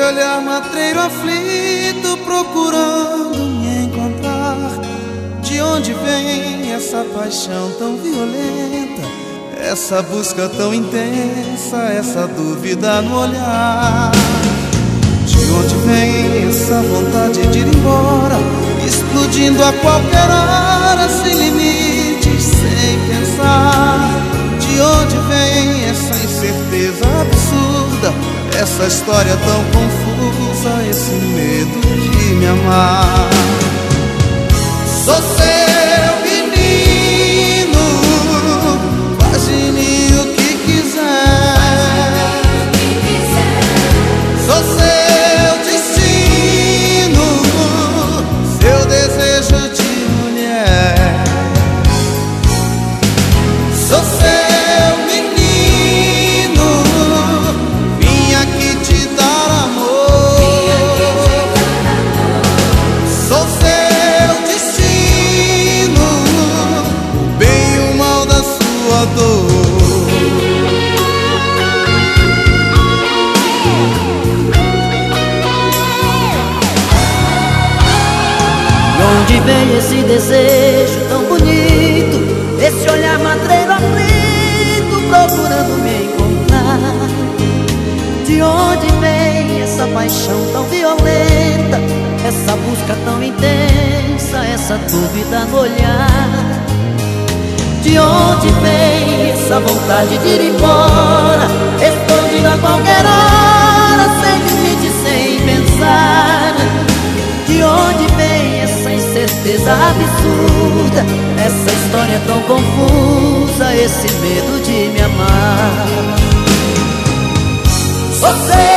olhar matreiro aflito, procurando me encontrar. De onde vem essa paixão tão violenta, essa busca tão intensa, essa dúvida no olhar? De onde vem essa vontade de ir embora, explodindo a qualquer hora, sem limites, sem pensar? De onde vem essa incerteza absurda, essa história tão confusa, esse medo de me amar? Sou seu menino, faz de mim o que quiser. Sou seu destino, seu desejo de mulher. Sou seu menino, vim aqui te dar amor. Sou seu destino, o bem e o mal da sua dor. De onde vem esse desejo tão bonito, esse olhar matreiro aflito, procurando me encontrar? De onde vem essa paixão tão violenta, essa busca tão intensa, essa dúvida no olhar? De onde vem essa vontade de ir embora, escondida a qualquer hora, sem limite, sem pensar? De onde vem essa incerteza absurda, essa história tão confusa, esse medo de me amar? Você